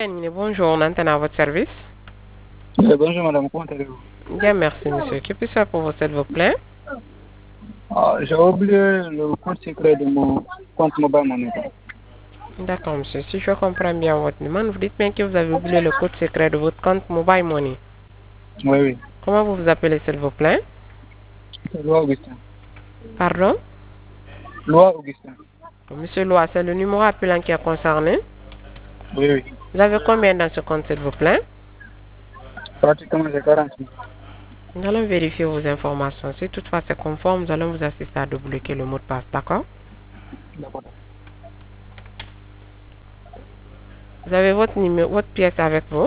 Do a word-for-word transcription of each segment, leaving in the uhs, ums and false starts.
Bonjour, on entend à votre service. Euh, bonjour madame, comment allez-vous? Bien, merci monsieur. Que puis-je faire pour vous, s'il vous plaît? Ah, j'ai oublié le code secret de mon compte mobile money. D'accord monsieur, si je comprends bien votre demande, vous dites bien que vous avez oublié le code secret de votre compte Mobile Money. Oui, oui. Comment vous vous appelez, s'il vous plaît? C'est Loi Augustin. Pardon? Loi Augustin. Monsieur Loa, c'est le numéro appelant qui est concerné. Oui, oui. Vous avez combien dans ce compte, s'il vous plaît? Pratiquement j'ai quarante mille. Nous allons vérifier vos informations. Si toutefois c'est conforme, nous allons vous assister à débloquer le mot de passe, d'accord? D'accord. Vous avez votre numéro, votre pièce avec vous?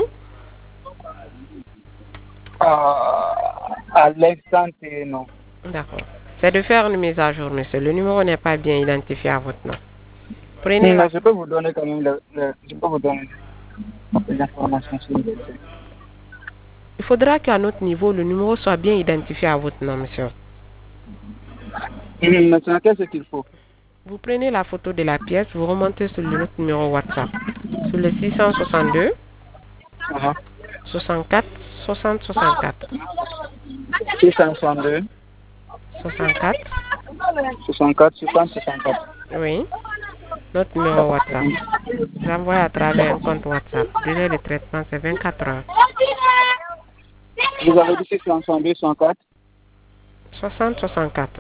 Ah, à l'instant, T, non. D'accord. C'est de faire une mise à jour, monsieur. Le numéro n'est pas bien identifié à votre nom. Prenez Mais la... je peux vous donner quand même le, le- je peux vous donner les informations sur le dossier. Il faudra qu'à notre niveau, le numéro soit bien identifié à votre nom, monsieur. Hum, Maintenant, qu'est-ce qu'il faut? Vous prenez la photo de la pièce, vous remontez sur le- notre numéro WhatsApp. Sur le six cent soixante-deux, Uh-huh. soixante-quatre, soixante, soixante-quatre. six cent soixante-deux, soixante-quatre, soixante-quatre, soixante, soixante-quatre. oui. Notre numéro D'accord. WhatsApp. J'envoie à travers un compte WhatsApp. Délai de traitement, c'est vingt-quatre heures. Vous avez dit six cent soixante-deux, soixante-quatre? soixante, soixante-quatre.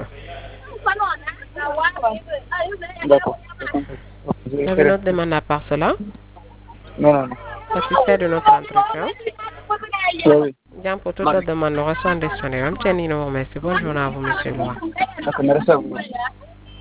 D'accord. Je Vous vais avez faire- notre demande à part cela? Non, non, non. Satisfait de notre entretien? Oui, oui. Bien, pour toute autre demande, nous reçoit un questionnaire. Un petit numéro, merci. Bonne journée à vous, monsieur Loa. D'accord, merci à vous.